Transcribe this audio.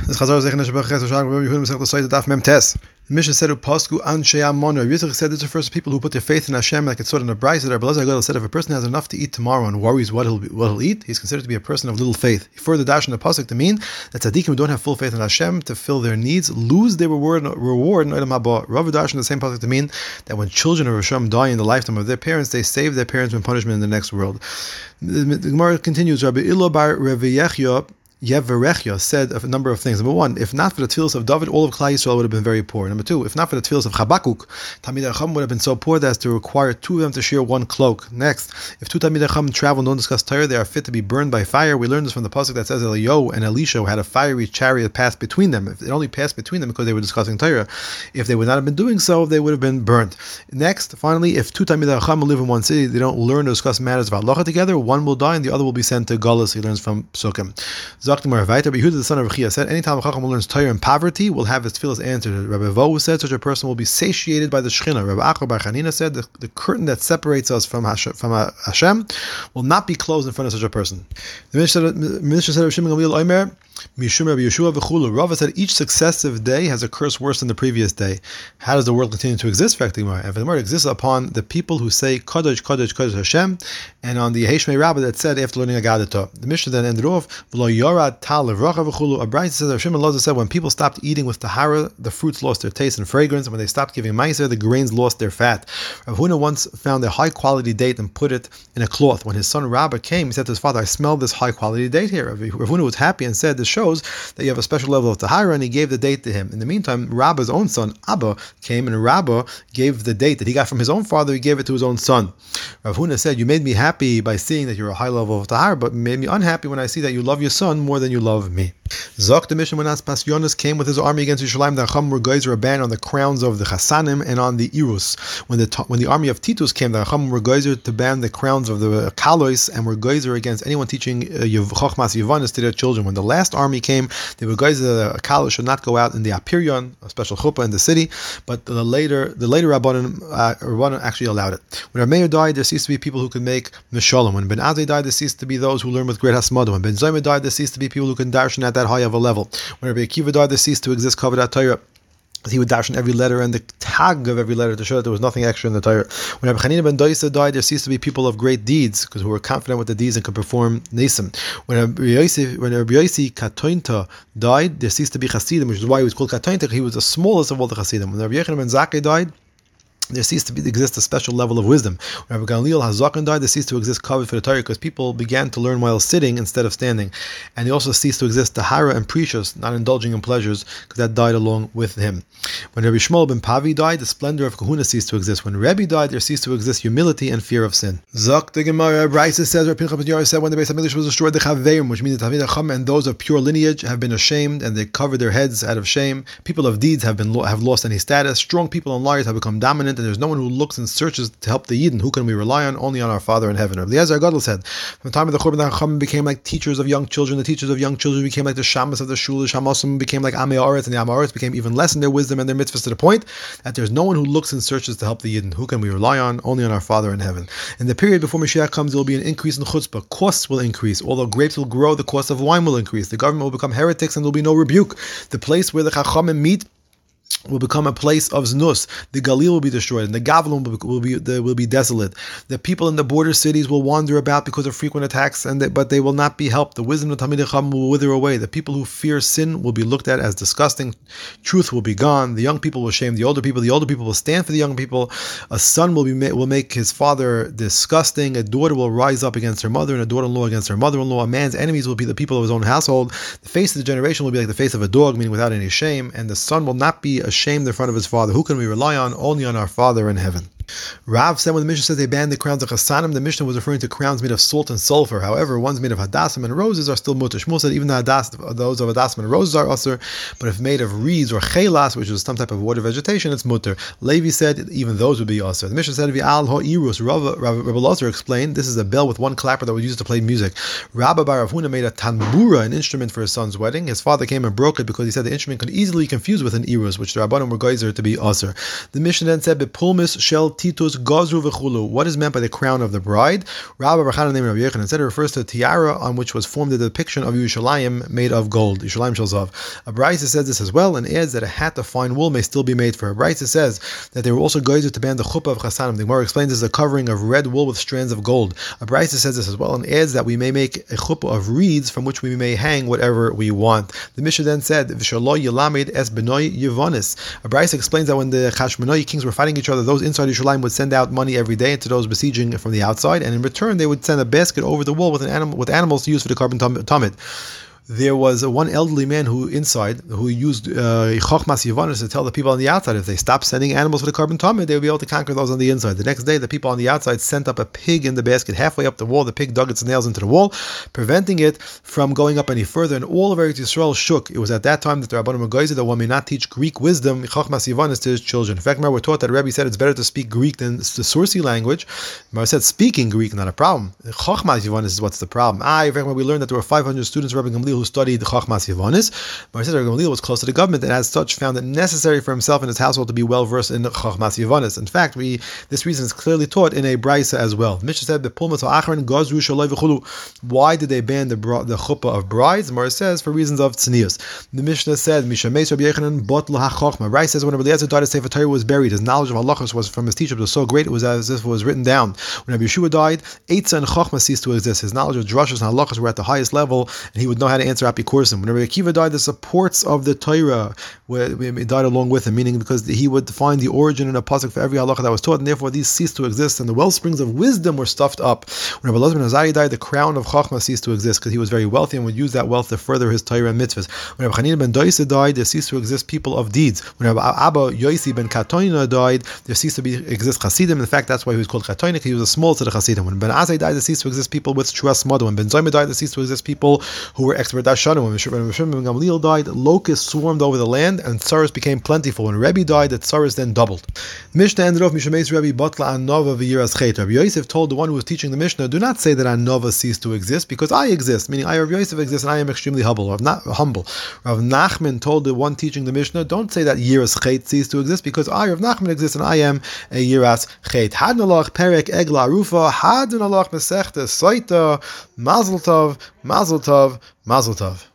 The Mishnah said, "Upasku Anshe Amona." Yitzchak said, "This refers to people who put their faith in Hashem, like it's taught in the Brayso." That Rabbi Elazar said, "If a person has enough to eat tomorrow and worries what he'll eat, he's considered to be a person of little faith." He further dashed in the pasuk to mean that tzaddikim who don't have full faith in Hashem to fill their needs lose their reward in Olam Haba. Rav dashed in the same pasuk to mean that when children of Hashem die in the lifetime of their parents, they save their parents from punishment in the next world. The Gemara continues, Rabbi Ilo bar Rav Yechia Yevarechya said a number of things. Number one, if not for the tefillos of David, all of Klal Yisrael would have been very poor. Number two, if not for the tefillos of Chabakuk, Talmidei Chacham would have been so poor that as to require two of them to share one cloak. Next, if two Talmidei Chacham travel and don't discuss Torah, they are fit to be burned by fire. We learned this from the pasuk that says Eliyahu and Elisha had a fiery chariot pass between them. If it only passed between them because they were discussing Torah, if they would not have been doing so, they would have been burnt. Next, finally, if two Talmidei Chacham live in one city, they don't learn to discuss matters of halacha together, one will die and the other will be sent to Galus. He learns from Psukim. Zaktimar Vaiter, the son of Rechia said, any Talmid Chacham who learns Torah in poverty will have his tefillas answered. Rabbi Vohu said, such a person will be satiated by the Shechina. Rabbi Achor bar Chanina said, the curtain that separates us from Hashem will not be closed in front of such a person. The Mishnah said, Shimon Gamliel Omer, Mishum Rabbi Yeshua v'chulu. Rava said each successive day has a curse worse than the previous day. How does the world continue to exist? And the word exists upon the people who say Kadosh, Kadosh, Kadosh Hashem, and on the Heshmei Rabbah that said after learning Agadah. The Mishnah then ended off, V'lo yorad tal levracha v'chulu. A Brayso says, Rav Shimon Loza said, when people stopped eating with tahara, the fruits lost their taste and fragrance, and when they stopped giving meiser, the grains lost their fat. Rav Huna once found a high quality date and put it in a cloth. When his son Rabbah came, he said to his father, I smell this high quality date here. Rav Huna was happy and said, this shows that you have a special level of tahara, and he gave the date to him. In the meantime, Rabbah's own son, Abba, came, and Rabbah gave the date that he got from his own father, he gave it to his own son. Rav Huna said, you made me happy by seeing that you're a high level of tahara, but made me unhappy when I see that you love your son more than you love me. Zok the mission when Aspasionis came with his army against Yerushalayim, the Chacham were geyser a ban on the crowns of the Chassanim and on the Irus. When the army of Titus came, the Chacham were geyser to ban the crowns of the Kalois and were geyser against anyone teaching Chochmas Yavanis to their children. When the last army came, they were geyser that a Kalois should not go out in the Apirion, a special chuppah in the city, but the later Rabbanan actually allowed it. When Rav Meir died, there ceased to be people who could make Mishalom. When Ben Azai died, there ceased to be those who learn with great Hasmada. When Ben Zoma died, there ceased to be people who could darshan at that high of a level. When Rabbi Akiva died, there ceased to exist Kavod Torah. He would dash in every letter and the tag of every letter to show that there was nothing extra in the Torah. When Rabbi Chanina ben Doisa died, there ceased to be people of great deeds, because who were confident with the deeds and could perform Nesim. When Rabbi Yossi Katointa died, there ceased to be Chasidim, which is why he was called Katointa. He was the smallest of all the Chasidim. When Rabbi Yochanan ben Zakkai died, there ceased to exist a special level of wisdom. When Rabbi Gamliel HaZaken died, there ceased to exist kavod for the Torah because people began to learn while sitting instead of standing. And he also ceased to exist tahara and precious, not indulging in pleasures, because that died along with him. When Rabbi Shmuel ben Pavi died, the splendor of kahuna ceased to exist. When Rebbe died, there ceased to exist humility and fear of sin. Zok the Gemara, Brayso says, Rabbi Pinchas ben Yair said, when the Beis HaMikdash was destroyed, the Chaveim, which means the Talmidei Chacham and those of pure lineage have been ashamed, and they covered their heads out of shame. People of deeds have lost any status. Strong people and liars have become dominant, and there's no one who looks and searches to help the Yidden. Who can we rely on? Only on our Father in heaven. Rabbi Eliezer Gadol said, from the time of the Churban, the Chacham became like teachers of young children. The teachers of young children became like the Shamas of the Shul. The Shamasim became like Amei Aretz, and the Amei Aretz became even less in their wisdom and their mitzvahs, to the point that there's no one who looks and searches to help the Yidden. Who can we rely on? Only on our Father in heaven. In the period before Mashiach comes, there will be an increase in chutzpah. Costs will increase. Although grapes will grow, the cost of wine will increase. The government will become heretics, and there will be no rebuke. The place where the Chachamim meet will become a place of znus. The Galil will be destroyed, and the Gavlon will be desolate. The people in the border cities will wander about because of frequent attacks, but they will not be helped. The wisdom of Talmidei Chacham will wither away. The people who fear sin will be looked at as disgusting. Truth will be gone. The young people will shame the older people. The older people will stand for the young people. A son will make his father disgusting. A daughter will rise up against her mother, and a daughter-in-law against her mother-in-law. A man's enemies will be the people of his own household. The face of the generation will be like the face of a dog, meaning without any shame. And the son will not be ashamed in front of his father. Who can we rely on? Only on our Father in heaven. Rav said when the Mishnah says they banned the crowns of Chassanim, the Mishnah was referring to crowns made of salt and sulfur. However, ones made of hadassim and roses are still mutter. Shmuel said even those of hadassim and roses are usher, but if made of reeds or chelas, which is some type of water vegetation, it's mutter. Levi said even those would be usher. The Mishnah said V'al ha'irus. Rabbi Elazar explained this is a bell with one clapper that was used to play music. Rabbi bar Rav Huna made a tambura, an instrument for his son's wedding. His father came and broke it because he said the instrument could easily be confused with an irus, which the Rabbanim were geyser to be usher. The Mishnah then said Bepulmis shel titus gazru v'chulu. What is meant by the crown of the bride? Rabbi Bar Chana named Rabbi Yochanan said it refers to a tiara on which was formed the depiction of Yerushalayim made of gold. Yerushalayim shel zav. A Braisa says this as well and adds that a hat of fine wool may still be made for her. Braisa says that they were also goyzer to ban the chuppah of chasanim. The Gemara explains this is a covering of red wool with strands of gold. A Braisa says this as well and adds that we may make a chuppah of reeds from which we may hang whatever we want. The Mishnah then said, "V'shalo yilamed es benoi yivonis." A Braisa explains that when the Chashmonai kings were fighting each other, those inside Yerushalayim would send out money every day to those besieging from the outside, and in return they would send a basket over the wall with animals to use for the carbon tamid. There was one elderly man who used Chochmas Yevonis to tell the people on the outside if they stopped sending animals for the carbon tamid, they would be able to conquer those on the inside. The next day, the people on the outside sent up a pig in the basket halfway up the wall. The pig dug its nails into the wall, preventing it from going up any further, and all of Eretz Yisrael shook. It was at that time that the Rabbanim Goyzer that one may not teach Greek wisdom, Chochmas Yevonis, to his children. In fact, we're taught that the Rebbe said it's better to speak Greek than the Sursi language. I said speaking Greek, not a problem. Chochmas Yevonis is what's the problem. In fact, we learned that there were 500 students of Rabbi Gamliel who studied Chochmas Yevonis. Rabbi Gamliel was close to the government and as such found it necessary for himself and his household to be well versed in Chochmas Yevonis. In fact, this reason is clearly taught in a Braisa as well. The Mishnah said, why did they ban the chuppah of brides? The Gemara says for reasons of tznius. The Mishnah said, Rai says when Rabbi Eliezer died, his Sefer Torah was buried. His knowledge of halachos was from his teacher was so great it was as if it was written down. When Rabbi Yeshua died, Eitzah and Chochma ceased to exist. His knowledge of drashos and halachos were at the highest level, and he would know how to answer apikursim. When Rabbi Akiva died, the supports of the Torah died along with him, meaning because he would find the origin in a pasuk for every halacha that was taught, and therefore these ceased to exist, and the well springs of wisdom were stuffed up. When Rabbi Elazar ben Azariah died, the crown of Chochma ceased to exist because he was very wealthy and would use that wealth to further his Torah and mitzvahs. When Rabbi Chanina ben Doisa died, there ceased to exist people of deeds. When Rabbi Abba Yosi ben Katoina died, there ceased to exist Chasidim. In fact, that's why he was called Katoina, he was a small to the Chasidim. When Ben Azai died, there ceased to exist people with Shuas Mada. When Ben Zoma died, there ceased to exist people who were expert Dashana. When Shimon ben Gamliel died, locusts swarmed over the land and tsaros became plentiful. When Rebbe died, the tsaros then doubled. Mishnah ended off Mishameis Rebbe Batla Anova v'yiras chet. Rabbi Yosef told the one who was teaching the Mishnah, do not say that Anova ceased to exist because I exist, meaning I, Rabbi Yosef, exist and I am extremely humble. Rav Nachman told the one teaching the Mishnah, don't say that yiras chet ceased to exist because I, Rav Nachman, exist and I am a yiras chet. Hadnalach perek egla arufa, hadnalach mesechta saita, mazel tov, mazel tov, mazel tov.